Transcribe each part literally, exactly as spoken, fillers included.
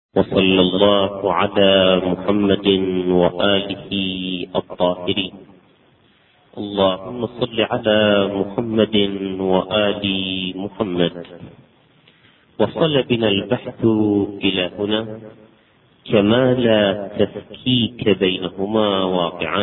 وصلى الله على محمد وآله الطاهرين. اللهم صل على محمد وآل محمد. وصل بنا البحث إلى هنا كما لا تفكيك بينهما واقعا.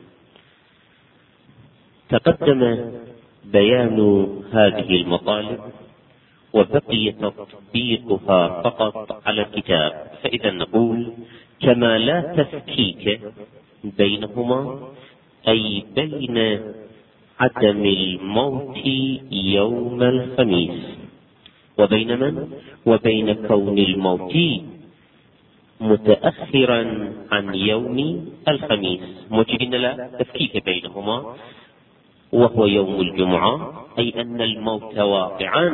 تقدم بيان هذه المطالب وبقي تطبيقها فقط على الكتاب، فإذا نقول كما لا تفكيك بينهما أي بين عدم الموت يوم الخميس وبين من؟ وبين كون الموت متأخرا عن يوم الخميس، موجبين لا تفكيك بينهما، وهو يوم الجمعة، أي أن الموت واقعا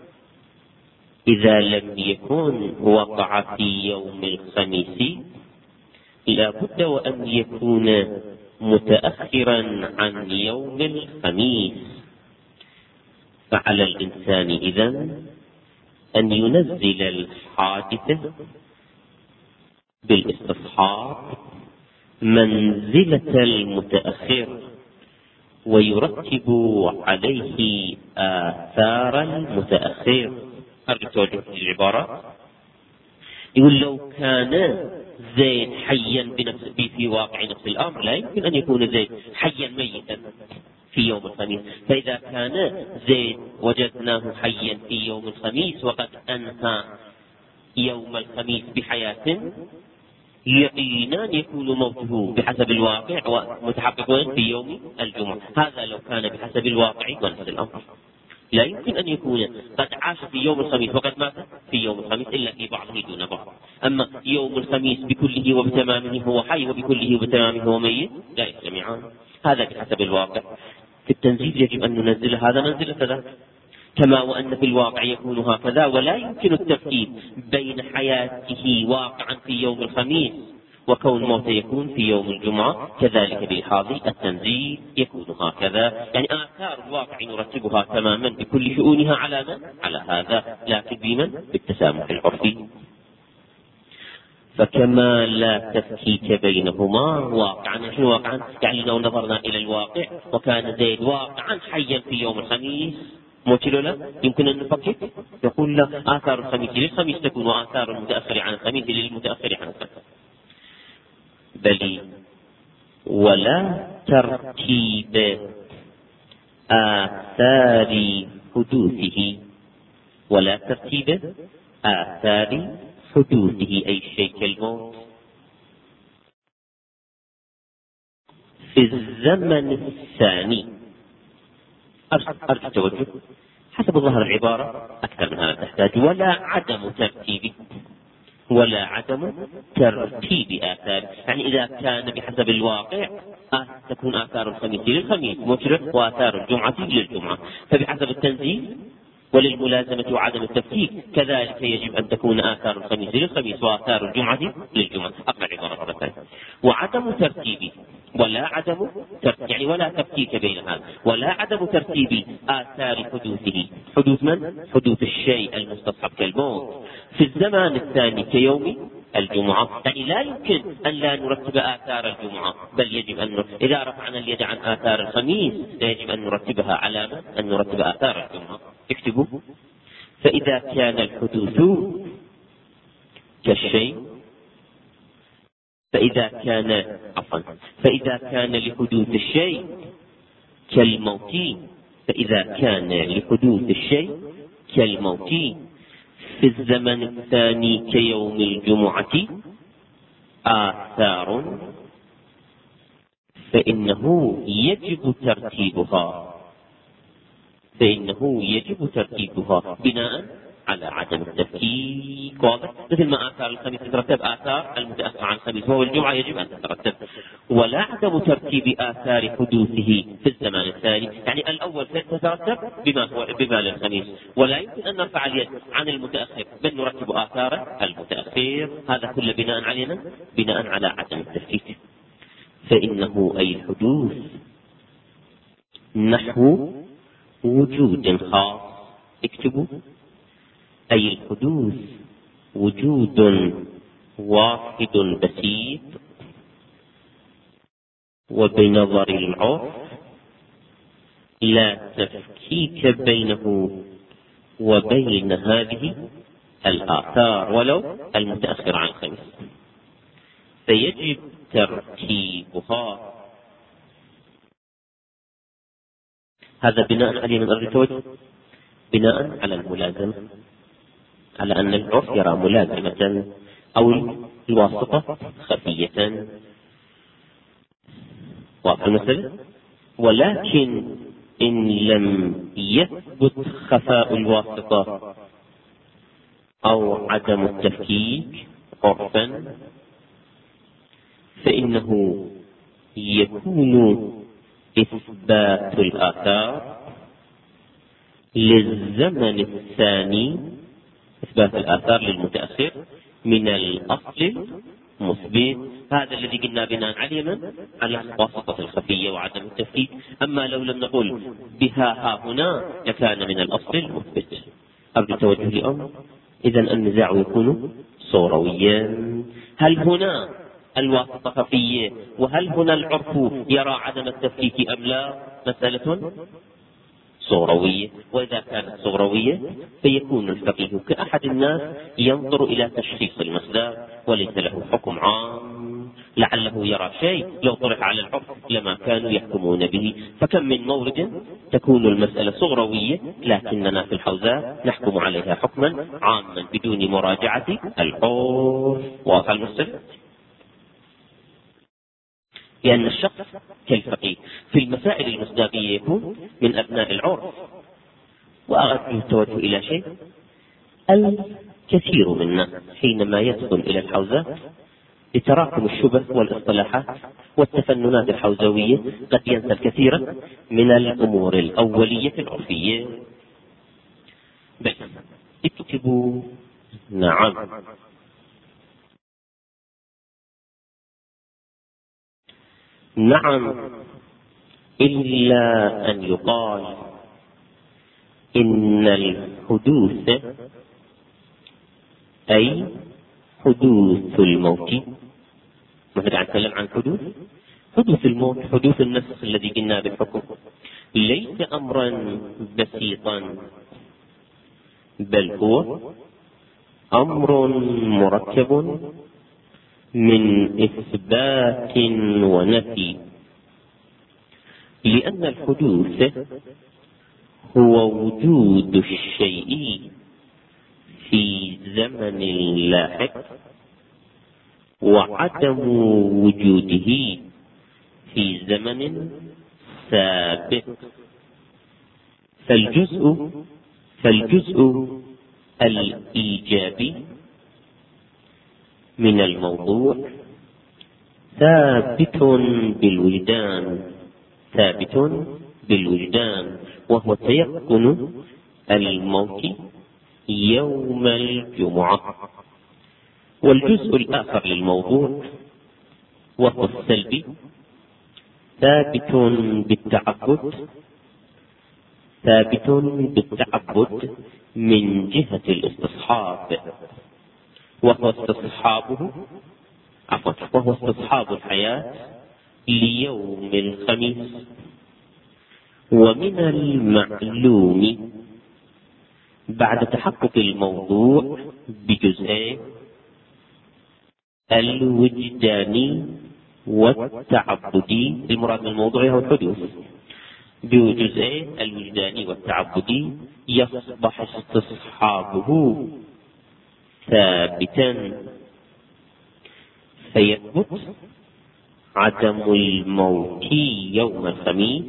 إذا لم يكن وقع في يوم الخميس لا بد وأن يكون متأخرا عن يوم الخميس. فعلى الإنسان إذن أن ينزل الحادث بالاستصحاب منزلة المتأخر ويرتب عليه آثار المتأخر. أرجو توجه العبارة. يقول لو كان زيد حيا بنفس في واقع نفس الأمر لا يمكن أن يكون زيد حيا ميتا في يوم الخميس، فإذا كان زيد وجدناه حيا في يوم الخميس وقد أنهى يوم الخميس بحياة، يقينا يكون موته بحسب الواقع ومتحقق في يوم الجمعة. هذا لو كان بحسب الواقع ونفس الأمر. لا يمكن أن يكون قد عاش في يوم الخميس وقد مات في يوم الخميس إلا في بعضه دون بعض. أما يوم الخميس بكله وبتمامه هو حي وبكله وبتمامه هو ميت لا يجتمعان. هذا بحسب الواقع. في التنزيل يجب أن ننزل هذا منزلة ذاك، كما وأن في الواقع يكون هكذا، ولا يمكن التفكيك بين حياته واقعا في يوم الخميس وكون موته يكون في يوم الجمعة. كذلك بإلحاظ التنزيل يكون هكذا، يعني آثار الواقع نرتبها تماما بكل شؤونها على من؟ على هذا، لكن بمن؟ بالتسامح العرفي. فكما لا تفكيك بينهما واقعا. شنو واقعا؟ يعني لو نظرنا إلى الواقع وكان زيد واقعا حيا في يوم الخميس موتلو لا يمكن أن نفكك. يقول لا، آثار الخميس للخميس تكون وآثار المتأخر عن الخميس للمتأخر عن الخميس. بل ولا ترتيب آثار حدوثه، ولا ترتيب آثار حدوثه أي شيء كالموت في الزمن الثاني. أرجو التوجه. حسب ظهر العبارة أكثر من هذا تحتاج ولا عدم ترتيب، ولا عدم ترتيب آثار، يعني إذا كان بحسب الواقع تكون آثار الخميس للخميس مشرق وآثار الجمعة للجمعة، فبحسب التنزيل وللملازمة وعدم التفكيك كذلك يجب أن تكون آثار الخميس للخميس وآثار الجمعة للجمعة. أقرأ عبارة مرة ثانية. وعدم ترتيب ولا عدم ترتيب، يعني ولا تفكيك بين هذا، ولا عدم ترتيب آثار حدوثه. حدوث من؟ حدوث الشيء المستصحب كالموت في الزمان الثاني كيوم الجمعة، يعني لا يمكن أن لا نرتب آثار الجمعة، بل يجب أن إذا رفعنا اليد عن آثار الخميس يجب أن نرتبها علامة أن نرتب آثار الجمعة. اكتبوا. فإذا كان الحدوث كالشيء فإذا كان عفوا فإذا كان لحدوث الشيء كالموت فإذا كان لحدوث الشيء كالموت في الزمن الثاني كيوم الجمعة آثار فإنه يجب ترتيبها فإنه يجب ترتيبها بناء على عدم التفكيك. واضح؟ مثل ما آثار الخميس تترتب آثار المتأخر عن الخميس وهو الجمعة يجب أن تترتب. ولا عدم ترتيب آثار حدوثه في الزمان الثاني، يعني الأول تترتب بما هو بما للخميس، ولا يمكن أن نرفع اليد عن المتأخر بل نرتب آثار المتأخر. هذا كله بناء علينا بناء على عدم التفكيك. فإنه أي الحدوث نحو وجود خاص. اكتبوا. أي الحدوث وجود واحد بسيط، وبنظر العرف لا تفكيك بينه وبين هذه الآثار ولو المتأخرة عن الخميس، فيجب ترتيبها. هذا بناء عليه من أرض التوجه، بناء على الملازمة، على أن العرف يرى ملازمة أو الواسطة خفية. واضح المسألة؟ ولكن إن لم يثبت خفاء الواسطة أو عدم التفكيك عرفا، فإنه يكون إثبات الآثار للزمن الثاني، إثبات الآثار للمتأخر من الأصل المثبت. هذا الذي قلنا بناء عليه من على الواسطة الخفية وعدم التفكيك. أما لو لم نقل بها ها هنا لكان من الأصل المثبت. قبل توجه الأمر، إذن النزاع يكون صورويا. هل هنا الواسطة خفية وهل هنا العرف يرى عدم التفكيك أم لا؟ مسألة صوروية. وإذا كانت صوروية فيكون الفقيه كأحد الناس ينظر إلى تشخيص المسألة وليس له حكم عام، لعله يرى شيء لو طرح على العرف لما كانوا يحكمون به. فكم من مورد تكون المسألة صغروية لكننا في الحوزة نحكم عليها حكما عاما بدون مراجعة العرف. واضح المسألة؟ لأن الشخص كالفقيه في المسائل المصداقية يكون من أبناء العرف. وأردت التوجه إلى شيء، الكثير منا حينما يدخل إلى الحوزة لتراكم الشبه والاصطلاحات والتفننات الحوزوية قد ينسى الكثير من الأمور الأولية العرفية. بل اكتبوا نعم نعم إلا أن يقال إن الحدوث أي حدوث الموت، نحن عم نتكلم عن حدوث حدوث الموت، حدوث النفس الذي قلنا بالحكم، ليس أمرا بسيطا، بل هو أمر مركب من إثبات ونفي. لأن الحدوث هو وجود الشيء في زمن لاحق وعدم وجوده في زمن سابق. فالجزء فالجزء الإيجابي من الموضوع ثابت بالوجدان ثابت بالوجدان وهو تيقن الموت يوم الجمعة. والجزء الآخر للموضوع وهو السلبي ثابت بالتعبد ثابت بالتعبد من جهة الاستصحاب، وهو استصحابه عفوا وهو استصحاب الحياة ليوم الخميس. ومن المعلوم بعد تحقق الموضوع بجزئين الوجداني والتعبدي، المراد من الموضوع هو الحدوث، بجزئين الوجداني والتعبدي يصبح استصحابه ثابتا، فيثبت عدم الموت يوم الخميس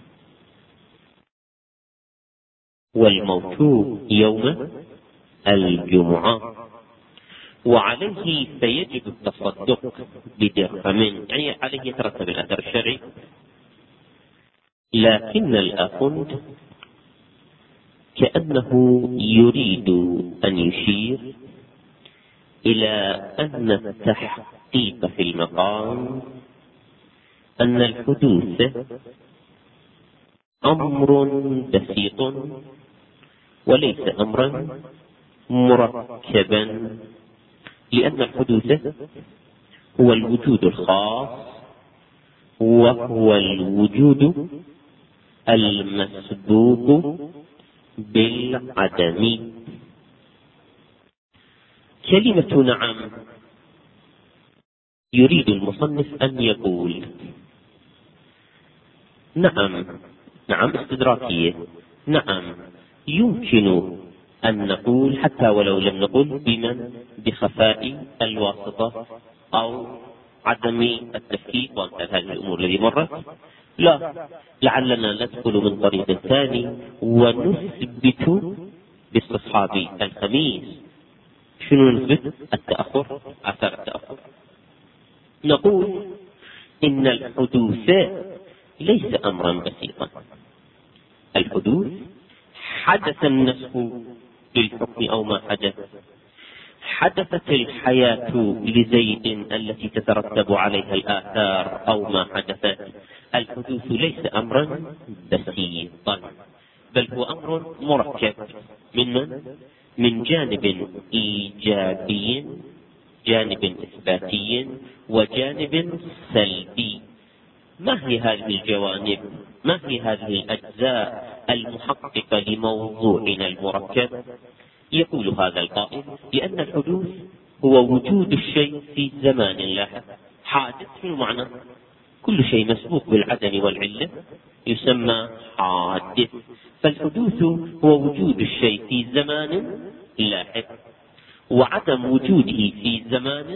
والموت يوم الجمعة. وعليه فيجب التصدق بدرهم، يعني عليه يترتب الأثر الشرعي. لكن الآخوند كأنه يريد أن يشير إلى أن التحقيق في المقام أن الحدوث أمر بسيط وليس أمرا مركبا، لأن الحدوث هو الوجود الخاص، وهو الوجود المسبوق بالعدم. كلمة نعم يريد المصنف أن يقول نعم، نعم استدراكية، نعم يمكن أن نقول حتى ولو لم نقل بمن بخفاء الواسطة أو عدم التفكيك وأمثال هذه الأمور التي مرت. لا، لعلنا ندخل من طريق ثاني ونثبت باستصحاب الخميس. شنو نثبت؟ التأخر، آثار التأخر. نقول إن الحدوث ليس أمرا بسيطا. الحدوث حدث النسخ بالحكم أو ما حدث، حدثت الحياة لزيد التي تترتب عليها الآثار أو ما حدثت. الحدوث ليس أمرا بسيطا، بل هو أمر مركب من من جانب إيجابي، جانب إثباتي، وجانب سلبي. ما هي هذه الجوانب؟ ما هي هذه الأجزاء المحققة لموضوعنا المركب؟ يقول هذا القائل لأن الحدوث هو وجود الشيء في زمان لاحق. حادث شنو معنى؟ كل شيء مسبوق بالعدم والعلة يسمى حادث. فالحدوث هو وجود الشيء في زمان لاحق، وعدم وجوده في زمان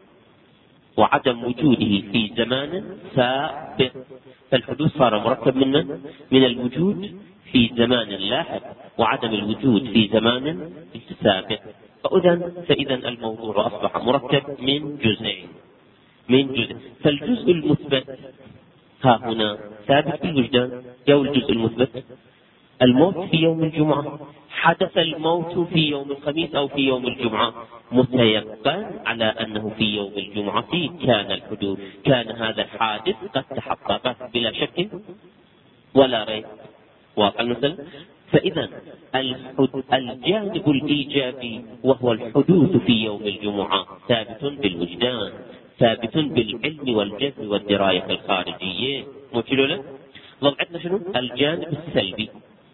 وعدم وجوده في زمان سابق. فالحدوث صار مركب من من الوجود في زمان لاحق وعدم الوجود في زمان سابق. فإذا فإذا الموضوع أصبح مركب من جزئين، من جزء. فالجزء المثبت ها هنا ثابت بالوجدان. يا الجزء المثبت الموت في يوم الجمعة. حدث الموت في يوم الخميس أو في يوم الجمعة، متيقن على أنه في يوم الجمعة كان الحدوث، كان هذا الحادث قد تحقق بلا شك ولا ريب. واقع المثل. فإذا الجانب الإيجابي وهو الحدوث في يوم الجمعة ثابت بالوجدان، ثابت بالعلم والجهل والدراية الخارجية. موكلوا له. ضبعتنا شنو؟ الجانب السلبي.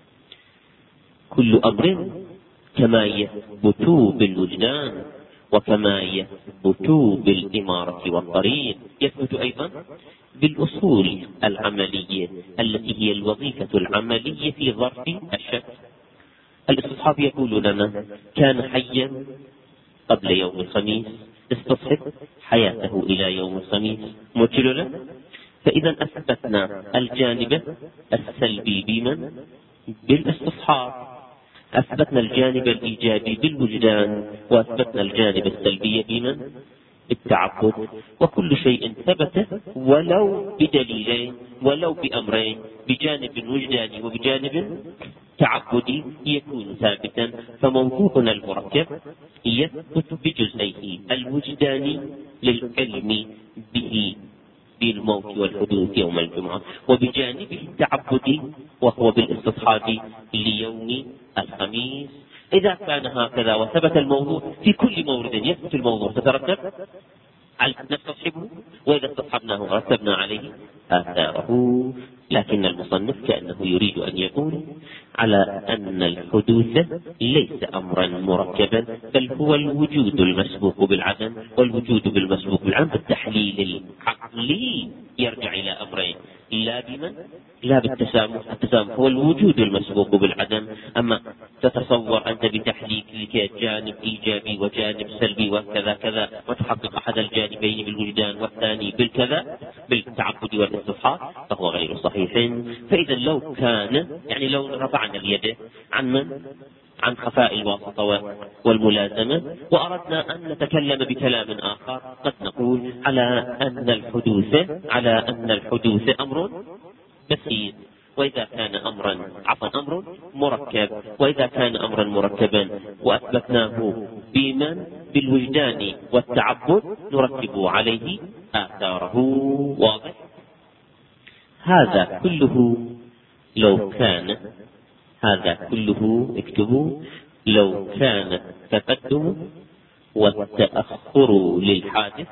كل أمر كما يثبت بالوجدان وكما يثبت بالإمارة والطريق يثبت أيضا بالأصول العملية التي هي الوظيفة العملية في ظرف الشك. الاستصحاب يقول لنا كان حيا قبل يوم الخميس، استصحب حياته إلى يوم الخميس. موكل له. فإذا أثبتنا الجانب السلبي بمن؟ بالاستصحاب. أثبتنا الجانب الإيجابي بالوجدان، وأثبتنا الجانب السلبي بمن؟ بالتعبد. وكل شيء ثبت ولو بدليلين ولو بأمرين، بجانب وجداني وبجانب تعبدي، يكون ثابتا. فموضوعنا المركب يثبت بجزئيه: الوجداني للعلم به بالموت والحدوث يوم الجمعة، وبجانبه التعبدي وهو بالاستصحاب ليوم الخميس. إذا كان هكذا وثبت الموضوع في كل مورد يثبت الموضوع تترتب على نستصحبه، وإذا استصحبناه رتبنا عليه آثاره. لكن المصنف كأنه يريد أن يقول على أن الحدوث ليس أمرا مركبا، بل هو الوجود المسبوق بالعدم. والوجود بالمسبوق بالعدم بالتحليل العقلي يرجع إلى أمرين: لا بمن؟ لا بالتسامح. التسامح هو الوجود المسبوق بالعدم. أما تتصور أنت بتحليلك جانب إيجابي وجانب سلبي وكذا كذا، وتحقق أحد الجانبين بالوجدان والثاني بالكذا بالتعبد والاستصحاب، فهو غير صحيح. فإذا لو كان يعني لو رفعنا اليد عن من؟ عن خفاء الواسطة والملازمة، وأردنا أن نتكلم بكلام آخر، قد نقول على أن الحدوث على أن الحدوث أمر بسيط. وإذا كان أمرا عفوا أمر مركب، وإذا كان أمرا مركبا وأثبتناه بمن؟ بالوجدان والتعبد، نرتب عليه آثاره. واضح؟ هذا كله لو كان هذا كله اكتبوا لو كان التقدم والتأخر للحادث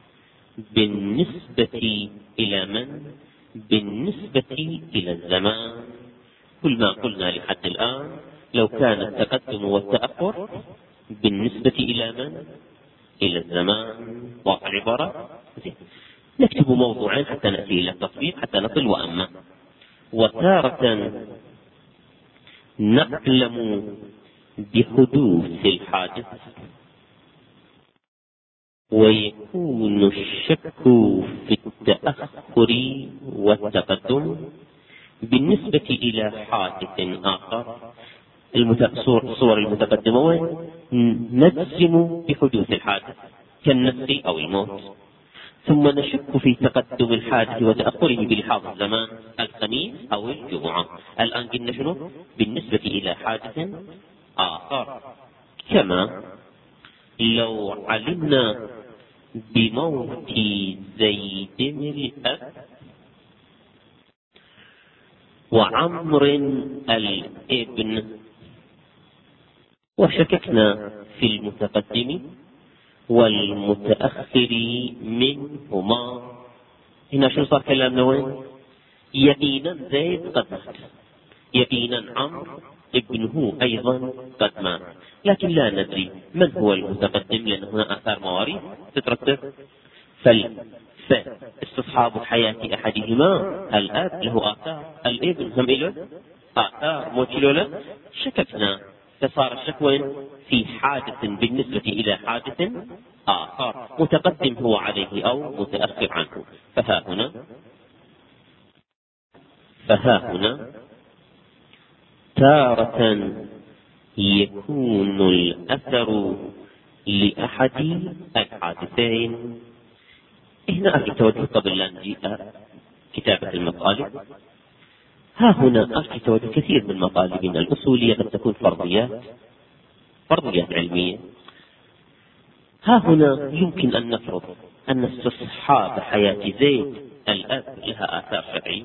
بالنسبة إلى من؟ بالنسبة إلى الزمان. كل ما قلنا لحد الآن لو كان التقدم والتأخر بالنسبة إلى من؟ إلى الزمان. واضح العبارة؟ نكتب موضوعين حتى نأتي إلى التطبيق حتى نصل. وأما وتارة نعلم بحدوث الحادث ويكون الشك في التأخر والتقدم بالنسبة إلى حادث آخر. الصور المتقدمة نجزم بحدوث الحادث كالنسخ أو الموت، ثم نشك في تقدم الحادث وتأخره بلحاظ الزمان الخميس أو الجمعة. الآن قلنا شنو؟ بالنسبة إلى حادث آخر. كما لو علمنا بموت زيد الأب وعمر الابن وشككنا في المتقدم والمتأخر منهما، هنا شو صار كلامنا وين؟ يقينا زيد قد مات، يقينا عمرو ابنه أيضا قد مات، لكن لا ندري من هو المتقدم لأن هنا آثار مواريث تترتب. فاستصحاب حياة أحدهما الأب له آثار، الابن هم له آثار موت. شككنا فصار الشك وين؟ في حادث بالنسبة إلى حادث آخر متقدم هو عليه أو متأخر عنه. فها هنا فها هنا تارة يكون الأثر لأحد الحادثين. هنا أرجو قبل لا نجيء كتابة المطالب. ها هنا أرجو كثير من مطالبنا الأصولية قد تكون فرضيات فرضيات علمية. ها هنا يمكن أن نفرض أن استصحاب حياة زيد الأب لها آثار شرعية،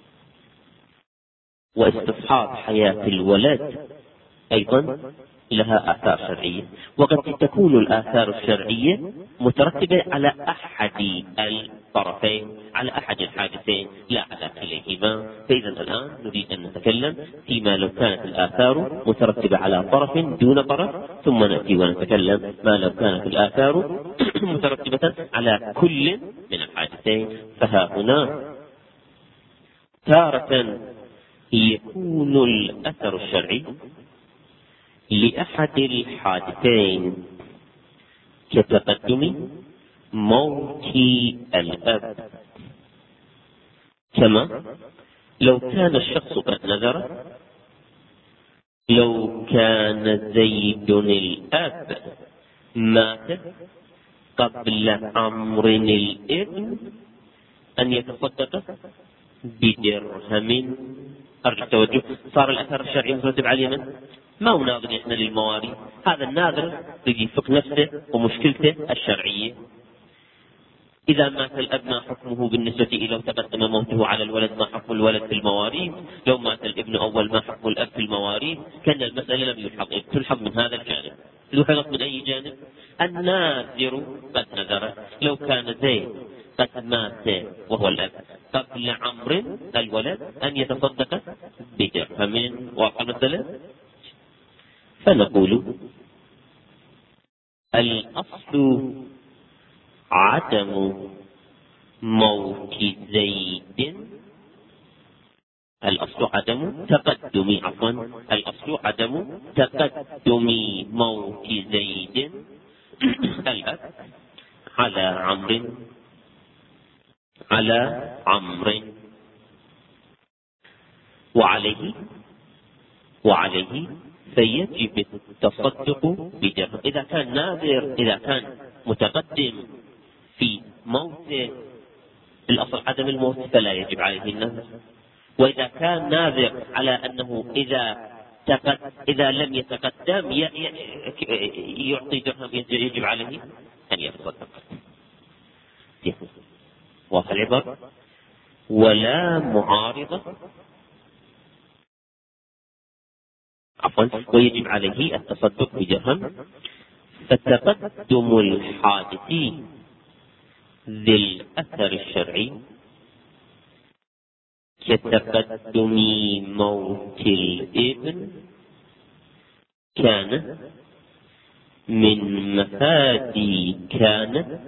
واستصحاب حياة الولد أيضا لها آثار شرعية، وقد تكون الآثار الشرعية مترتبة على أحد الطرفين، على أحد الحادثين لا على كليهما. فإذا الآن نريد أن نتكلم فيما لو كانت الآثار مترتبة على طرف دون طرف، ثم نأتي ونتكلم ما لو كانت الآثار مترتبة على كل من الحادثين. فها هنا تارة يكون الأثر الشرعي لأحد الحادثين كتقدم موت الأب، كما لو كان الشخص قد نذر، لو كان زيد الأب مات قبل عمرو الابن أن يتصدق بدرهم. أرجو التوجه. صار الأثر الشرعي مترتب على من؟ ما هو ناظر إحنا للمواريث، هذا الناظر يجي يفك نفسه ومشكلته الشرعية. إذا مات الأب ما حكمه بالنسبة إلى تقدم موته على الولد؟ ما حكم الولد في المواريث؟ لو مات الابن أول ما حكم الأب في المواريث؟ كان المسألة لم يلحظ، تلحظ من هذا الجانب. لحظت من أي جانب؟ الناذر قد نذر. لو كان زيد قد مات وهو الأب قبل عمرو الولد أن يتصدق بدرهم. واضح المسألة؟ فنقول الأصل عدم موت زيد، الأصل عدم تقدم عفوا الأصل عدم تقدم موت زيد الأب على عمرو على عمرو وعليه وعليه فيجب التصدق بدرهم. إذا كان ناذر، إذا كان متقدم في موت الأصل عدم الموت فلا يجب عليه النذر، وإذا كان ناذر على أنه إذا تقد إذا لم يتقدم يعطي درهم يجب عليه أن يتصدق. واضح العبارة؟ ولا معارضة عفوا ويجب عليه التصدق بدرهم. فتقدم الحادث ذي الأثر الشرعي كتقدم موت الابن كان من مفادي كان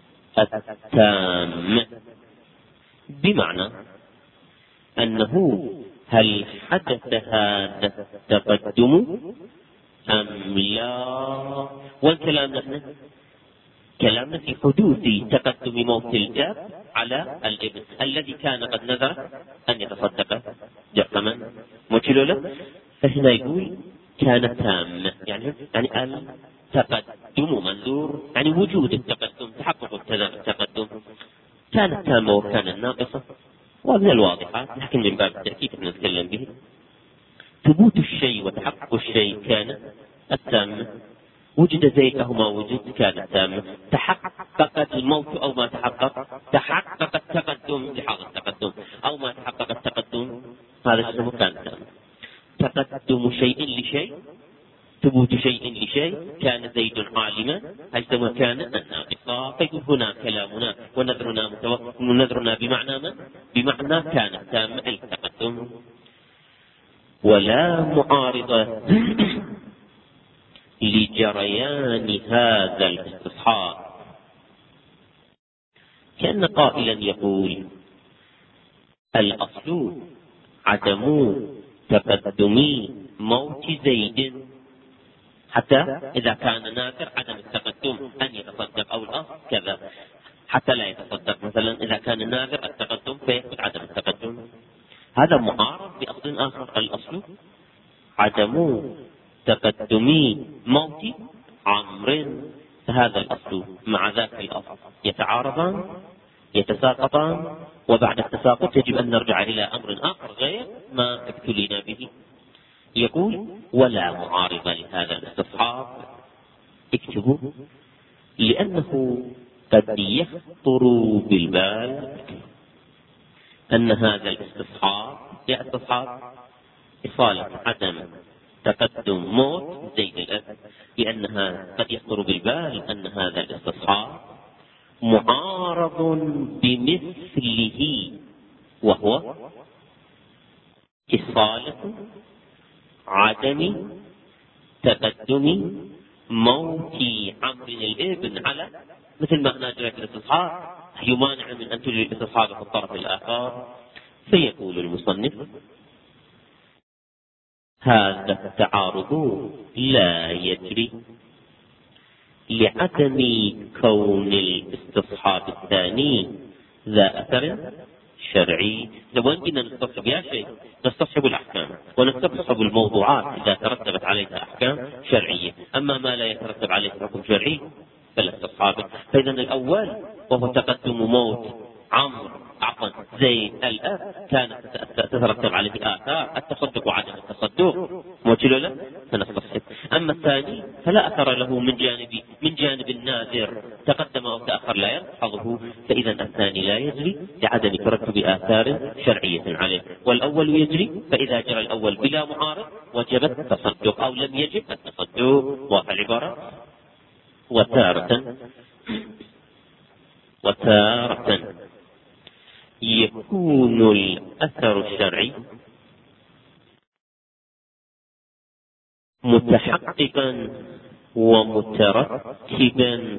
التام، بمعنى أنه هل حدث هذا التقدم أم لا؟ والكلام نحن كلامنا في حدوث تقدم موت الجاب على الابن الذي كان قد نذر أن يتصدق درهما موكله له، فهنا يقول كان تام، يعني يعني التقدم منظور يعني وجود التقدم، تحقق التقدم، كانت تامة وكانت ناقصة. ومن الواضحات لكن من باب التأكيد نتكلم به ثبوت الشيء وتحقق الشيء كان التام، وجد زيد أو ما وجد كانت تامة، تحققت الموت أو ما تحقق، تحقق التقدم لحاظ التقدم أو ما تحقق التقدم، هذا اسمه كان تامة. تقدم شيء لشيء، ثبوت شيء لشيء، كان زيد عالما هل كان ناقصا. فيقول هنا كلامنا ونذرنا متوقف، ونذرنا بمعنى ما؟ بمعنى كان تام أي تقدم. ولا معارضة لجريان هذا الاستصحاب، كأن قائلا يقول الأصل عدم تقدم موت زيد، حتى إذا كان ناذر عدم التقدم أن يتصدق أو الأصل كذا، حتى لا يتصدق مثلا إذا كان ناذر التقدم فيثبت عدم التقدم. هذا معارض بأصل آخر، الأصل عدم تقدم موت عمرو، فهذا الأصل مع ذاك الأصل يتعارضان يتساقطان، وبعد التساقط يجب أن نرجع إلى أمر آخر غير ما ابتلينا به. يقول ولا معارض لهذا الاستصحاب، اكتبوا، لأنه قد يخطر بالبال أن هذا الاستصحاب يا استصحاب إصالة عدم تقدم موت زيد الأب، لأنها قد يخطر بالبال أن هذا الاستصحاب معارض بمثله، وهو إصالة عدم تقدم موت عمرو الابن على مثل ما نجري في الاستصحاب، يمانع من أن تجري الاستصحاب في الطرف الآخر. فيقول المصنف هذا التعارض لا يجري لعدم كون الاستصحاب الثاني ذا أثر شرعي. لو أننا نستصحب يا شيء نستصحب الأحكام ونستصحب الموضوعات إذا ترتبت عليها أحكام شرعية، أما ما لا يترتب عليه حكم شرعي فلا استصحاب. فإذا الأول وهو تقدم موت عمرو عفوا زيد الأب كانت تترتب عليه آثار التصدق وعدم التصدق موجل له فنستصحب. أما الثاني فلا أثر له من جانب من جانب الناذر، تقدم أو تأخر لا يلحظه، فإذا الثاني لا يجري لعدم ترتب آثار شرعية عليه، والأول يجري، فإذا جرى الأول بلا معارض وجب التصدق أو لم يجب التصدق. والعبارة وتارة وتارة يكون الأثر الشرعي متحققا ومترتبا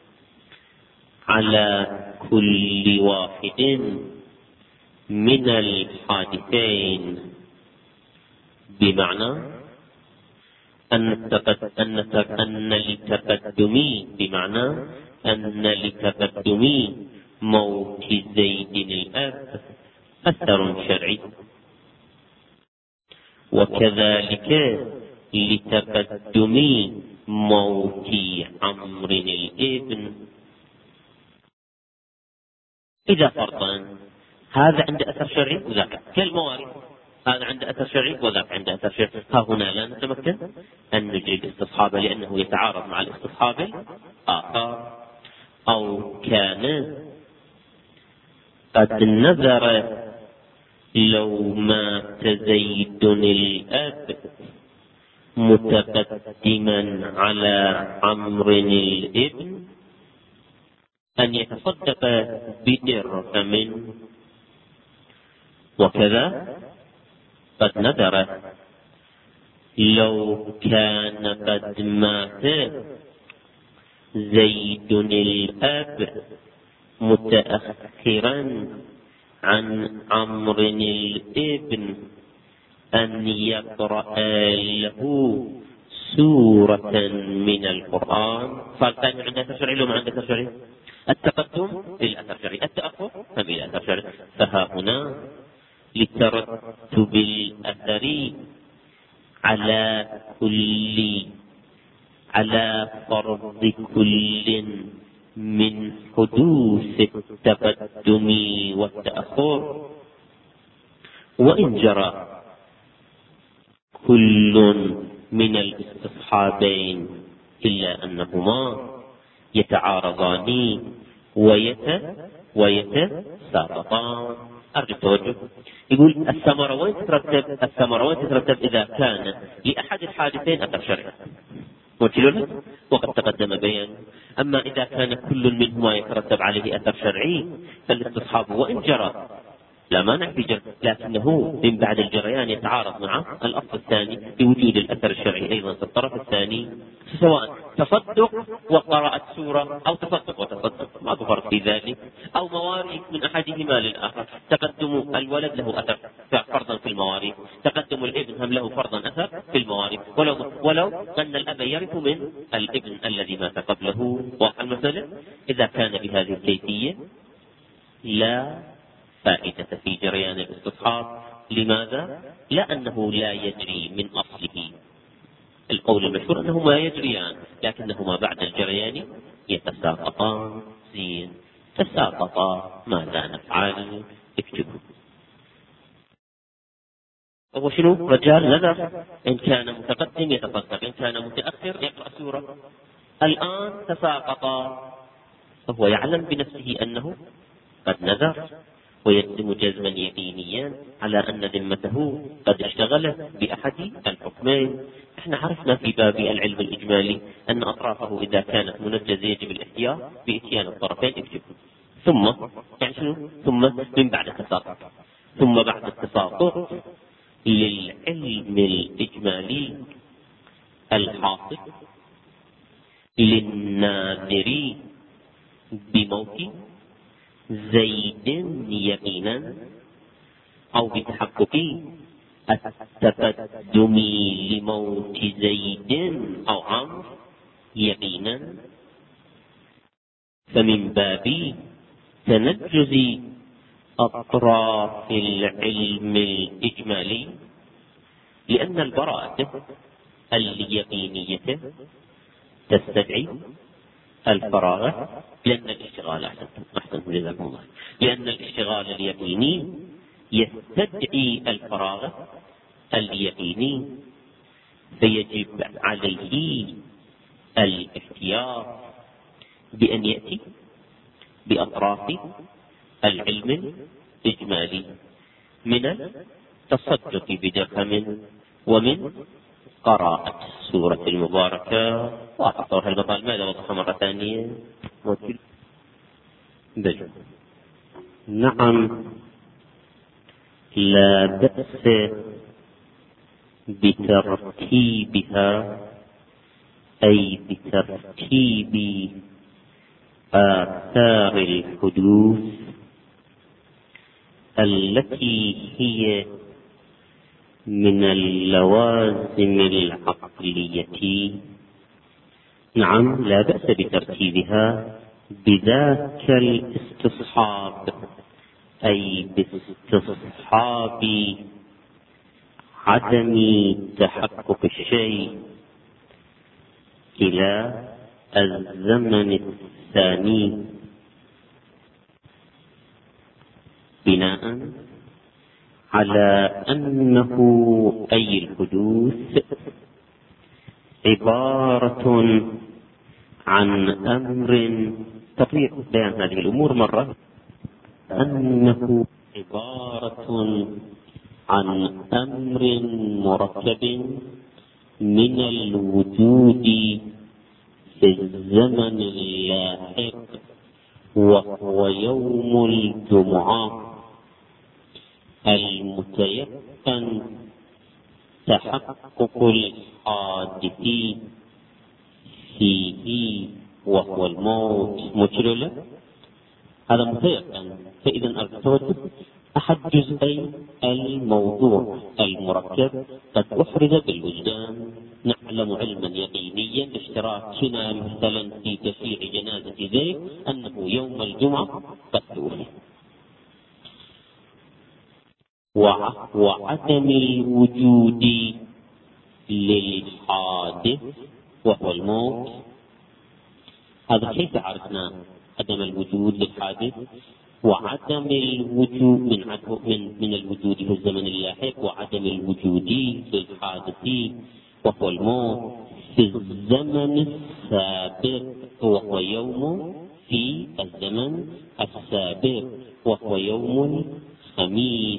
على كل واحد من الحادثين، بمعنى أن أن لتقدم بمعنى أن لتقدم موت زيد الأب أثر شرعي، وكذلك لتقدم موت عمرو الابن. إذا فرضا هذا عنده أثر شرعي وذاك كالموارث، هذا عنده أثر شرعي وذاك عنده أثر شرعي، ها هنا لا نتمكن أن نجري الاستصحاب لأنه يتعارض مع الاستصحاب الآخر. أو كان قد نذر لو مات زيد الأب متقدما على عمرو الابن أن يتصدق بدرهم، وكذا قد نذر لو كان قد مات زيد الأب متأخرا عن عمرو الابن أن يقرأ له سورة من القرآن. فالثاني عند أثر شرعي لو ما عند أثر شرعي، التقدم بالأثر شرعي، التأخر بالأثر شرعي. فهنا لترتب الأثر على كل على فرض كل من حدوث التقدم والتأخر، وإن جرى كل من الاستصحابين إلا أنهما يتعارضان ويتساقطان. أرجو التوجه. يقول الثمرة وين تترتب؟ الثمرة وين تترتب إذا كان لأحد الحادثين أثر شرعي وقد تقدم بيان. أما إذا كان كل منهما يترتب عليه أثر شرعي فالاستصحاب وإن جرى لا مانع في جرى، لكنه من بعد الجريان يتعارض مع الأصل الثاني بوجود الأثر الشرعي أيضا في الطرف الثاني، سواء تصدق وقراءة سورة أو تصدق وتصدق ما فرق في ذلك، أو مواريث من أحدهما للآخر. تقدم الولد له أثر فرضا في المواريث، تقدم الابن هم له فرضا أثر في المواريث، ولو ولو أن الأب يرث من الابن الذي مات قبله. واضح المسألة؟ إذا كان بهذه الكيفية لا فائدة في جريان الاستصحاب. لماذا؟ لأنه لا يجري من أصله. القول المشهور أنهما يجريان لكنهما بعد الجريان يتساقطان. زين، تساقطا ماذا نفعل؟ اكتبوا. هو شنو؟ رجال نذر إن كان متقدم يتصدق، إن كان متأخر يقرأ سورة. الآن تساقطا، فهو يعلم بنفسه أنه قد نذر ويجزم جزما يقينيا على أن ذمته قد اشتغلت بأحد الحكمين. احنا عرفنا في باب العلم الإجمالي أن أطرافه إذا كانت منجزة يجب الاحتياط بإتيان الطرفين. اكتب ثم يعني شنو؟ ثم من بعد التساقط، ثم بعد التساقط للعلم الإجمالي الحاصل للناذر بموت زيد يقينا أو بتحقق التقدم لموت زيد أو عمرو يقينا، فمن باب تنجز أطراف العلم الإجمالي، لأن البراءة اليقينية تستدعي الفراغ، لأن الاشتغال أحسن أحسن جزاكم الله، لأن الاشتغال اليقيني يستدعي الفراغ اليقيني، فيجب عليه الاحتياط بأن يأتي بأطراف العلم الإجمالي من التصدق بدرهم ومن قراءة السورة المباركة. وأعطوها المطال ماذا وضحها مرة ثانية؟ بل نعم لا بأس بترتيبها، أي بترتيب آثار الحدوث التي هي من اللوازم العقلية. نعم لا بأس بترتيبها بذاك الاستصحاب، أي باستصحاب عدم تحقق الشيء إلى الزمن الثاني، بناء على أنه أي الحدوث عبارة عن أمر تطبيق بيان هذه الأمور مرة، أنه عبارة عن أمر مركب من الوجود في الزمن اللاحق وهو يوم الجمعة المتيقن تحقق الحادث فيه وهو الموت. مجرد هذا متيقن. فإذا أرتبط أحد جزئي الموضوع المركب قد أحرز بالوجدان. نعلم علما يقينيا باشتراكنا مثلا في تشييع جنازة زيد أنه يوم الجمعة قد توفي، وعدم الوجود للحادث وهو الموت. هذا كيف عرفنا عدم الوجود للحادث؟ وعدم الوجود من من من الوجود في الزمن اللاحق وعدم الوجود للحادث وهو الموت في الزمن السابق وهو يوم في الزمن السابق وهو يوم الخميس.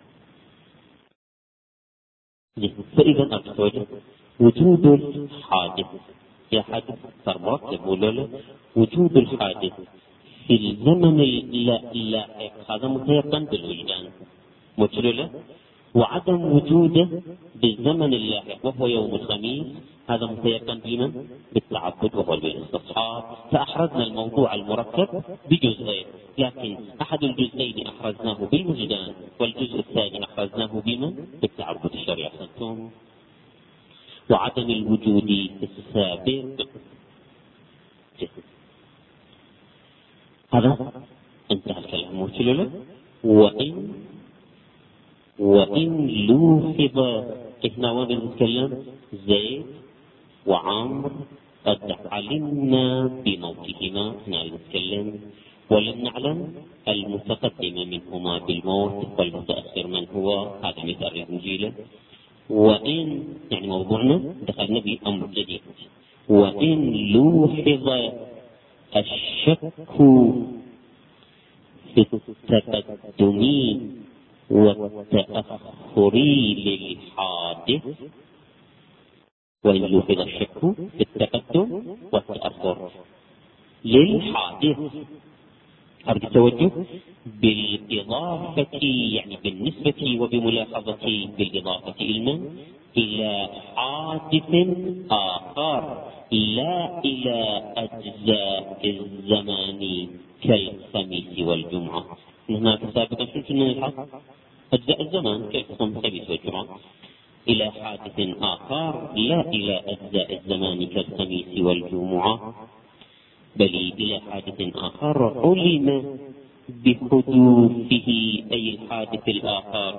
فإذا أقصد وجود الحادث يا حادث صار مركب ولا لا؟ وجود الحادث في الزمن اللاحق هذا متيقن بالوجدان مجرد، وعدم وجوده بالزمن اللاحق وهو يوم الخميس هذا متيقن بمن؟ بالتعبد وهو بالاستصحاب. فأحرزنا الموضوع المركب بجزئين، لكن أحد الجزئين أحرزناه بالوجدان والجزء الثاني أحرزناه بمن؟ بالتعبد الشرعي. أحسنتم. وعدم الوجود السابق هذا انتهى الكلام وكله. وإن وإن لوحظ إحنا وين نتكلم؟ زيد وعمر قد علمنا بموتهما، هنا نتكلم ولم نعلم المتقدم منهما بالموت والمتأخر من هو، هذا مثال الإنجيل. وإن يعني موضوعنا دخلنا بأمر جديد. وإن لوحظ الشك في التقدم والتأخر للحادث، وإن لوحظ الشك في التقدم والتأخر للحادث أرجو التوجه بالإضافة يعني بالنسبة وبملاحظة بالإضافة إلى إلى حادث آخر لا إلى أجزاء الزمان كالخميس والجمعة. هناك سابقا شو كنا نلحظ؟ أجزاء الزمان كالخميس والجمعة إلى حادث آخر لا إلى أجزاء الزمان كالخميس والجمعة، بل إلى حادث آخر علم بحدوثه أي الحادث الآخر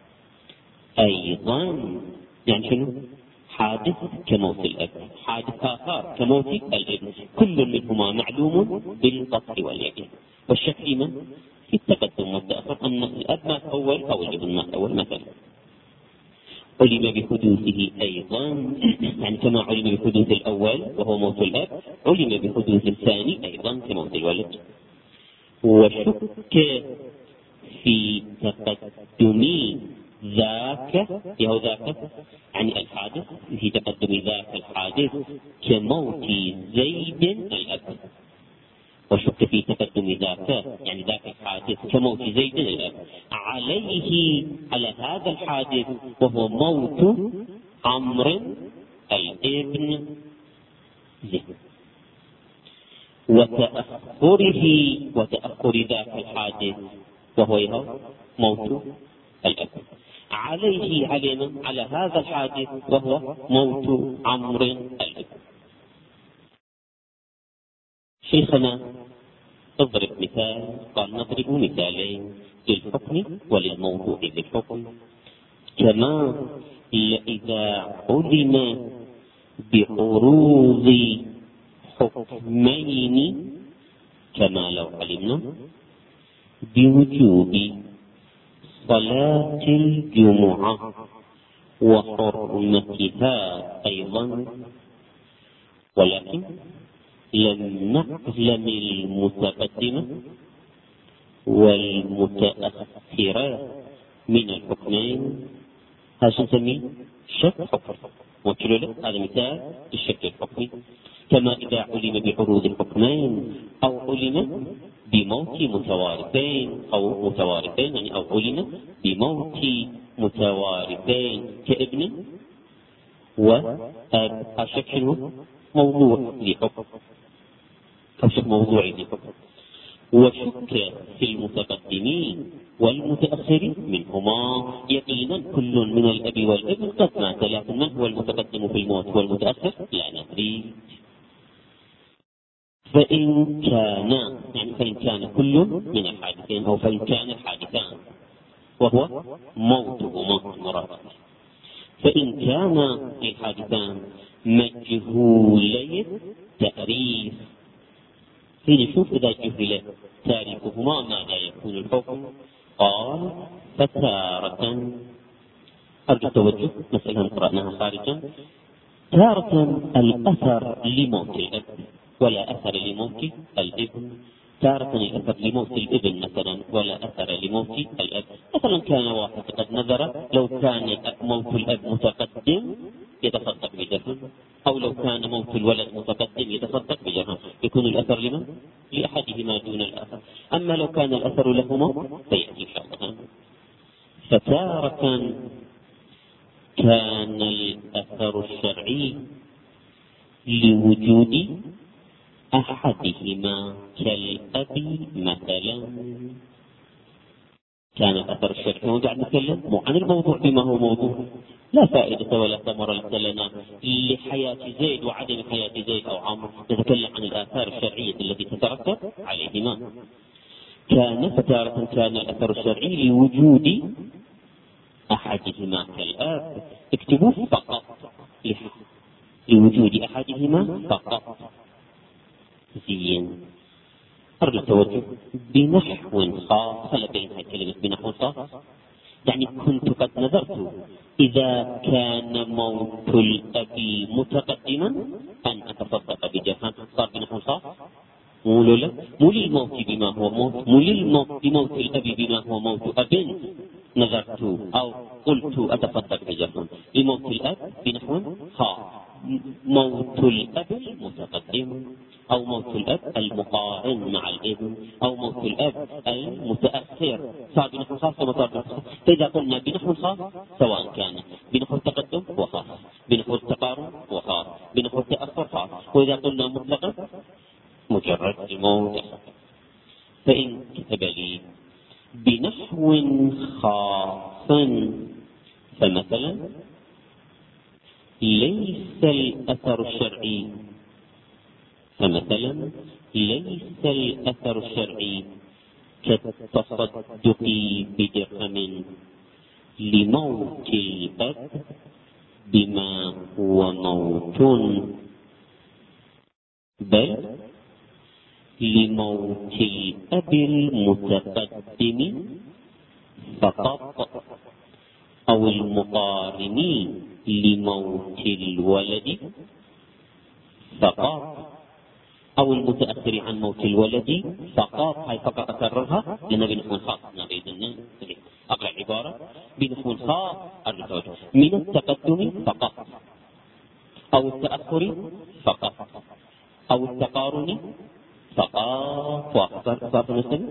أيضا. يعني شنو؟ حادث كموت الأب، حادث آخر كموت الابن، كل منهما معلوم بالقطع واليقين. والشك في من؟ في التقدم والتأخر، أن الأب مات أول أو الابن مات أول مثلا. علم بحدوثه أيضا يعني كما علم بحدوث الأول وهو موت الأب، علم بحدوث الثاني أيضا كموت الولد. وشك في تقدم ذاك يهو ذاك يعني الحادث في تقدم ذاك الحادث كموت زيد الأب. وشك في تقدم ذاك يعني ذاك الحادث كموت زيد الأب عليه على هذا الحادث وهو موت عمرو الابن زيد، وتأخره وتأخر ذاك الحادث وهو موت الأب عليه علينا على هذا الحادث وهو موت عمرو الابن. شيخنا اضرب مثال، قال نضرب مثالين للحكم وللموضوع بالحكم. كما إذا علم بعروض حكمين كما لو علمنا بوجوب صلاة الجمعة وحرمتها أيضا، ولكن لم نعلم المتقدمة والمتأخرة من الحكمين، هذا نسميه شك حكم. موكل له، هذا مثال الشك الحكمي. كما إذا علم بعروض حكمين أو علم بموت متوارثين أو متوارثين يعني أو علم بموت متوارثين كابن وأب، الشك شنو؟ موضوع لحكم أو شك موضوعي لحكم. وشك في المتقدمين والمتأخرين منهما يقينا كل من الأب والابن قد مات، لكن من هو المتقدم في الموت والمتأخر لا ندري. فإن كان يعني فإن كان كل من الحادثين أو فإن كان الحادثان وهو موتهما المراد، فإن كان الحادثان مجهولي التأريخ، في نشوف إذا جهل تاريخهما ماذا يكون الحكم؟ قال فتارة، أرجو التوجه مسألة قرأناها خارجا، تارة الأثر لموت الأب ولا أثر لموت الابن، تارة الأثر لموت الابن مثلا ولا أثر لموت الأب. مثلا كان واحد قد نذر لو كان موت الأب متقدم يتصدق بجرم، أو لو كان موت الولد متقدم يتصدق بجرم، يكون الأثر لمن؟ لأحدهما دون الآخر. أما لو كان الأثر لهما فيأتي إن شاء الله. فتارة كان الأثر الشرعي لوجود أحدهما كالأب مثلا، كان الأثر الشرعي ونقعد نتكلم مو عن الموضوع بما هو موضوع، لا فائدة ولا ثمرة لنا لحياة زيد وعدم حياة زيد أو عمرو، نتكلم عن الآثار الشرعية التي تترتب عليهما. كان فتارة كان الأثر الشرعي لوجود أحدهما كالآب، اكتبوه فقط لوجود أحدهما فقط. زين، أرجو التوجه بنحو خاص، خلى بينها كلمة بنحو خاص، يعني كنت قد نذرت إذا كان موت الأب متقدما أن أتصدق بجرم، صار بنحو خاص. مو لا مو للموت بما هو موت، مو للموت بموت الأب بما هو موت أب نذرت أو قلت أتصدق بجرم، لموت الأب بنحو خاص، موت الأب المتقدم أو موت الأب المقارن مع الابن أو موت الأب المتأخر، صار بنحو خاص وما صار بنحو خاص. فإذا قلنا بنحو خاص سواء كان بنحو التقدم هو خاص، بنحو التقارن هو خاص، بنحو التأخر خاص، وإذا قلنا مطلقا مجرد الموت. فإن كتب لي بنحو خاص فمثلا ليس الأثر الشرعي فمثلا ليس الأثر الشرعي كالتصدق بدرهم لموت الأب بما هو موت، بل لموت الأب المتقدم فقط، أو المقارن لموت الولد فقط، أو المتأخر عن موت الولد فقط. هاي فقط أكررها لأن بنحو خاص بإذن أقرأ العبارة بنحو خاص من التقدم فقط، أو التأخر فقط، أو التقارن فقط. وأخذ مثلا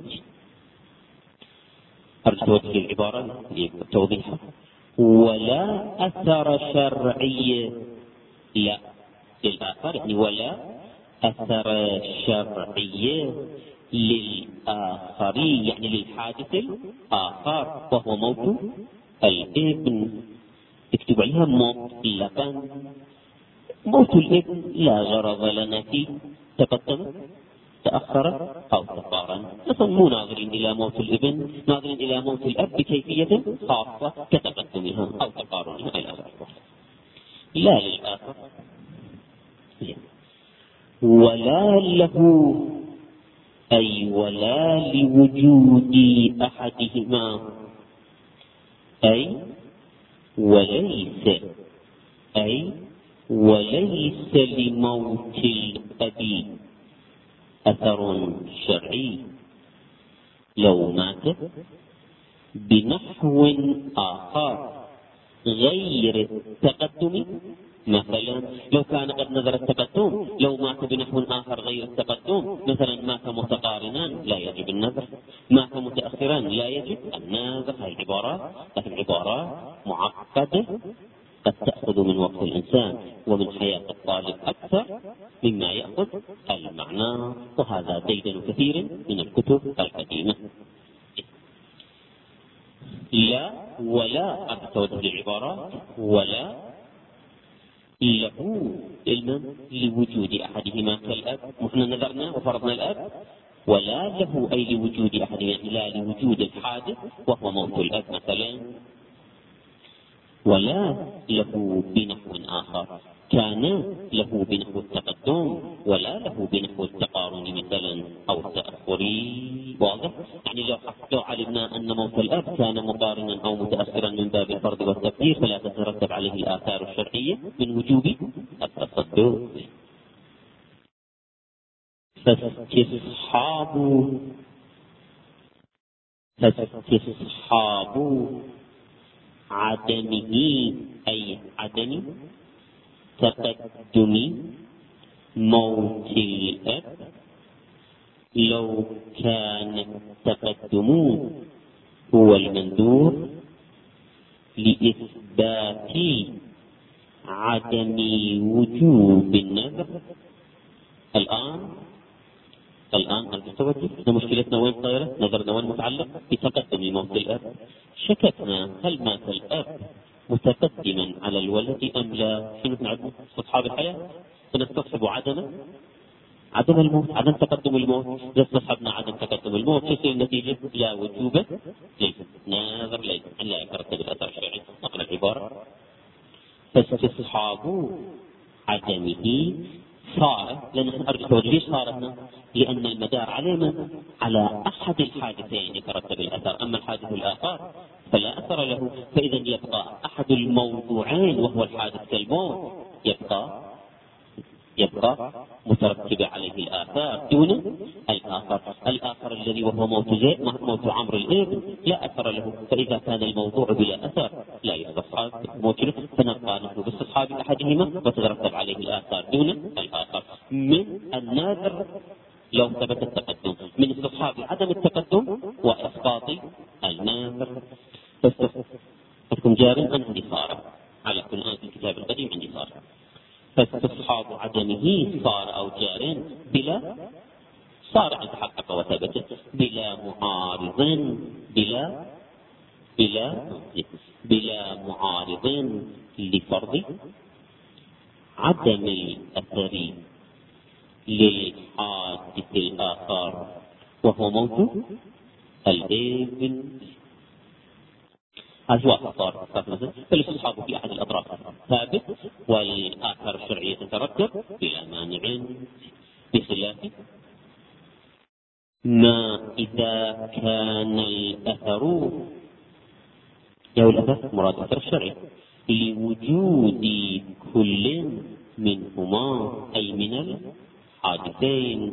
أرجو توجه العبارة للتوضيح. ولا أثر شرعي لا للآخر، يعني ولا أثر شرعي للآخر يعني للحادث الآخر وهو موت الابن. اكتب عليها مطلقا، موت الابن لا غرض لنا فيه، تقدم تأخر أو تقارن، نحن مو ناظرين إلى موت الابن، ناظرين إلى موت الأب بكيفية خاصة كتقدمها أو تقارنها إلى آخره، لا للآخر. ولا له أي ولا لوجود أحدهما، أي وليس أي وليس لموت الأب أثر شرعي لو مات بنحو آخر غير التقدم مثلا لو كان قد نذر التقدم لو مات بنحو آخر غير التقدم، مثلا مات متقارنا لا يجب النذر، مات متأخرا لا يجب النذر. هذه العبارات لكن عبارات معقدة قد تأخذ من وقت الإنسان ومن حياة الطالب أكثر مما يأخذ المعنى، وهذا ديدن كثير من الكتب القديمة. لا ولا أكتوجه العبارات ولا له علما لوجود أحدهما كالأب، نحن نذرنا وفرضنا الأب، ولا له أي لوجود أحدهما، لا لوجود الحادث وهو موت الأب مثلا، ولا له بنحو آخر كان له بنحو التقدم ولا له بنحو التقارن مثلا أو التأخر. واضح؟ يعني لو لو علمنا أن موت الأب كان مقارنا أو متأخرا من باب الفرض والتقدير فلا تترتب عليه الآثار الشرعية من وجوب التصدق. فاستصحاب فاستصحاب عدمه أي عدم تقدم موت الأب لو كان التقدم هو المندوب لإثبات عدم وجوب النذر. الآن الآن التوجه مشكلتنا وين صايرة؟ نظرنا وين متعلق؟ بتقدم موت الأب. شككنا هل مات الأب متقدما على الولد أم لا؟ شنو نعد استصحاب الحياة؟ سنستصحب عدم عدم الموت، عدم تقدم الموت. إذا استصحبنا عدم تقدم الموت تصير النتيجة لا وجوب ليس ناظر ليس لا يترتب الأثر الشرعي. نقرأ العبارة: فاستصحاب عدمه صار، لأن أرجو ليش صار هنا؟ لأن المدار على من؟ على أحد الحادثين يترتب الأثر، أما الحادث الآخر فلا أثر له. فإذا يبقى أحد الموضوعين وهو الحادث كالموت يبقى يبقى مترتب عليه الآثار دون الآخر. الآخر الذي وهو موت زيد موت عمرو الابن لا أثر له، فإذا كان الموضوع بلا أثر لا يستصحب موته، فنبقى نحن باستصحاب أحدهما وتترتب عليه الآثار دون الآخر. من النادر لو ثبت التقدم، من استصحاب عدم التقدم وإسقاط النادر. فاستصحاب جار أن عندي صار على كل آن في الكتاب القديم عندي صار. فاستصحاب عدمه صار أو جار بلا صار عند تحقق وثبت بلا معارض بلا بلا بلا معارض لفرض عدم الأثر للحادث الآخر وهو موت الابن. هذا هو صار فالاستصحاب في أحد الأطراف ثابت والآثار الشرعية تترتب بلا مانع، بخلاف ما إذا كان الأثر أو الأثر مراد الأثر الشرعي لوجود كل منهما أي من الحادثين،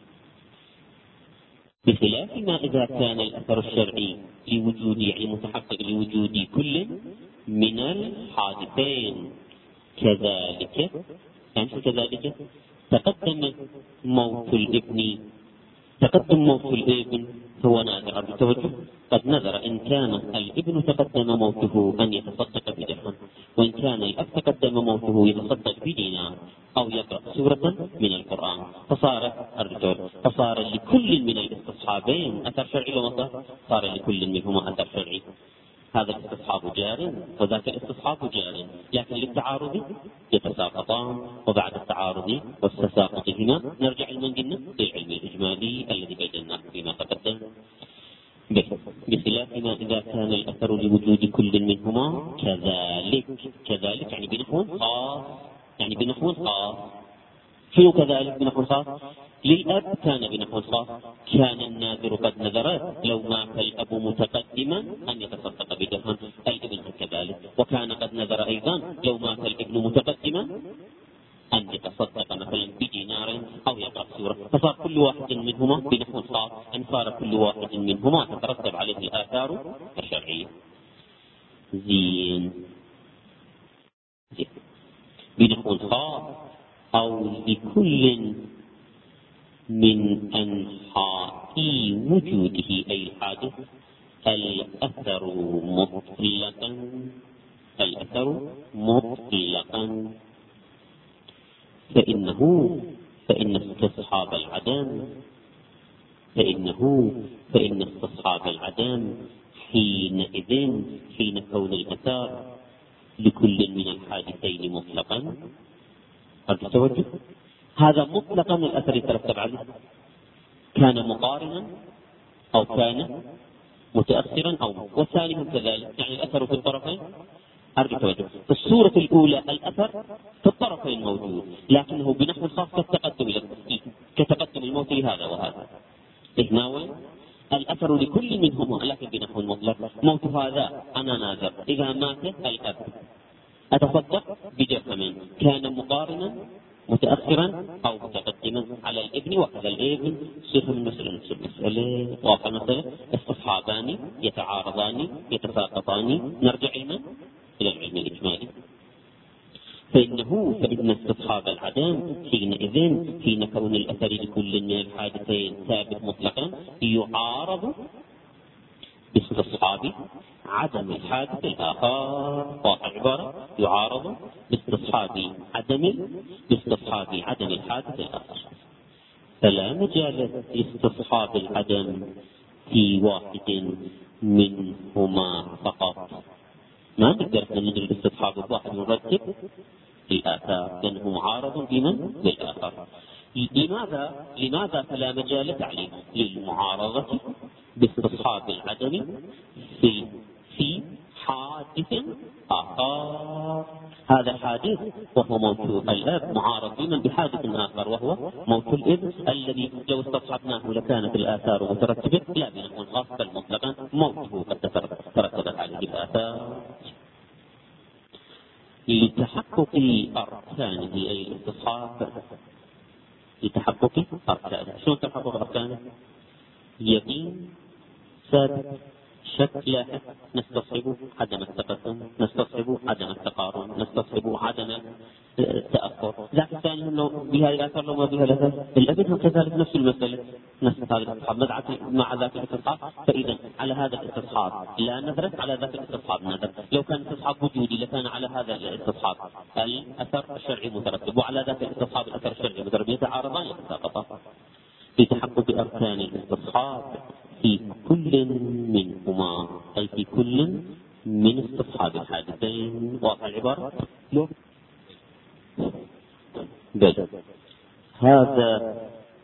بخلاف ما إذا كان الأثر الشرعي لوجود يعني متحقق لوجود كل من الحادثين. كذلك يعني كذلك تقدم موت الابن تقدم موت الابن هو نادر على التوجه. قد نذر إن كان الابن تقدم موته أن يتصدق بدرهم، وإن كان الأب تقدم موته يتصدق بدينار أو يقرأ سورة من القرآن، فصار الرجل فصار لكل من الاستصحابين أثر شرعي، وما صار لكل منهما أثر شرعي. هذا الاستصحاب جار وذاك الاستصحاب جار، لكن للتعارض يتساقطان، وبعد التعارض والتساقطهما نرجع لمن قلنا للعلم الإجمالي الذي بيناه فيما تقدم. بخلاف ما إذا كان الأثر لوجود كل منهما كذلك كذلك يعني بنحو خاص يعني بنحو خاص. شنو كذلك بنحو خاص؟ للأب كان بنحو خاص، كان الناذر قد نذر لو مات الأب متقدما أن يتصدق بدرهم، الابن كذلك، وكان قد نذر أيضا لو مات الابن متقدما أن يتصدق مثلا بدينار أو يقرأ سورة، فصار كل واحد منهما بنحو خاص، أن صار كل واحد منهما تترتب عليه الآثار الشرعية. زين زين بنحو خاص أو لكل من أنحاء وجوده أي الحادث الأثر مطلقا الأثر مطلقا فإنه فإن استصحاب العدم فإنه فإن استصحاب العدم حينئذ حين كون الأثر لكل من الحادثين مطلقا. هذا التوجه هذا مطلقا الأثر يترتب عليه، كان مقارنا أو كان متأثرا أو والثاني كذلك، يعني الأثر في الطرفين. أرجو توجه في الصورة الأولى الأثر في الطرفين موجود، لكنه بنحو خاص كالتقدم إلى كتقدم الموت لهذا وهذا. إثناوي الأثر لكل منهما لكن بنحو مطلق. موت هذا أنا ناذر، إذا مات الأب أتصدق بدرهم، كان مقارنا متأخرا أو متقدما على الابن وكذا الابن. صفة من مسألة نفس المسألة واقع مسألة استصحابان يتعارضان يتساقطان. نرجع علما إلى العلم الإجمالي. فإنه فإن استصحاب العدم حينئذ حين كون الأثر لكل من الحادثين ثابت مطلقا يعارض باستصحاب عدم الحادث الآخر. واقع عبارة يعارض باستصحاب عدم باستصحاب عدم الحادث الآخر. فلا مجال لاستصحاب العدم في واحد منهما فقط. ما نقدر ندرس استصحاب واحد مرتب الآثار لأنه معارض بمن بالآخر. لماذا لماذا فلا مجال تعليم للمعارضة باستصحاب العدم في في حادث آخر. هذا الحادث وهو موت الأب معارض بمن بحادث آخر وهو موت الابن، الذي لو استصحبناه لكانت الآثار مترتبة لا بنحو خاص بل مطلقا موته قد ترتبت عليه الآثار. لتحقق أركانه أي الاستصحاب لتحقق أركانه. شو تحقق أركانه؟ يقين ثابت، شك لاحق، نستصحب عدم التقدم، نستصحب عدم التقارن، نستصحب عدم التأخر. ذاك الثاني انه بها الآثار لو ما بها الآثار. الأبد كذلك نفس المسألة، نفس هذا الاستصحاب مع ذاك الاستصحاب. فإذا على هذا الاستصحاب لا ندرس، على ذاك الاستصحاب ندرس. لو كان استصحاب وجودي لكان على هذا الاستصحاب الأثر الشرعي مترتب، وعلى ذاك الاستصحاب الأثر الشرعي مترتب، يتعارضان يتساقطان. لتحقق أركان الاستصحاب في كل منهما أي في كل من استصحاب الحادثين. واضح العبارة؟ بل هذا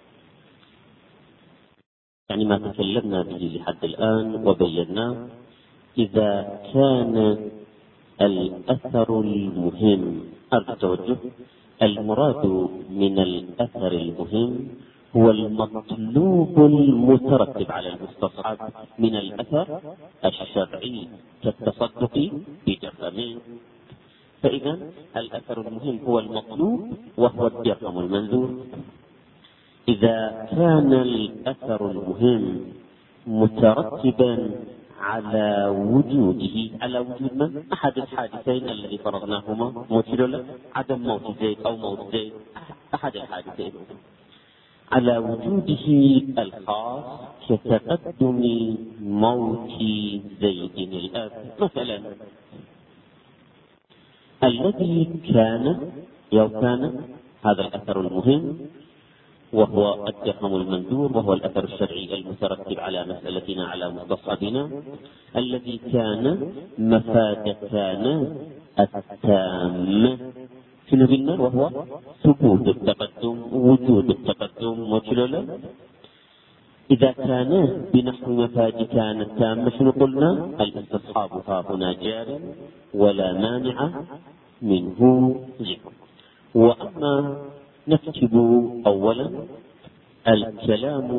يعني ما تكلمنا به لحد الآن وبيناه. إذا كان الأثر المهم أرجو التوجه المراد من الأثر المهم هو المطلوب المترتب على المستصحب من الأثر الشرعي كالتصدق بدرهم. فإذا الأثر المهم هو المطلوب وهو الدرهم المنذور. إذا كان الأثر المهم مترتبا على وجوده على وجود من أحد الحادثين الذي فرضناهما، موت له عدم موت زيد أو موت زيد أحد الحادثين، على وجوده الخاص كتقدم موت زيد الأب مثلا. الذي كان لو كان هذا الأثر المهم وهو الدرهم المنذور وهو الأثر الشرعي المترتب على مسألتنا على مستصحبنا، الذي كان مفادتان التامة شنو قلنا؟ وهو ثبوت التقدم وجود التقدم وشلولا. إذا كان بنحو مفاد كان التامة شنو قلنا؟ الاستصحاب ها هنا جار ولا مانع منه. وأما نكتب أولا الكلام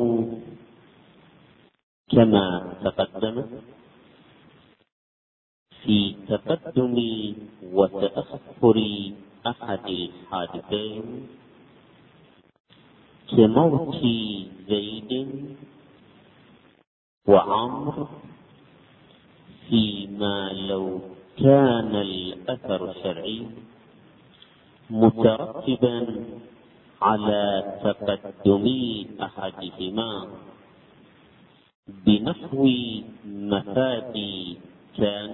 كما تقدم في تقدم وتأخر أحد الحادثين كموت زيد وعمر، فيما لو كان الأثر الشرعي مترتبا على تقدم أحدهما بنحو مفاد كان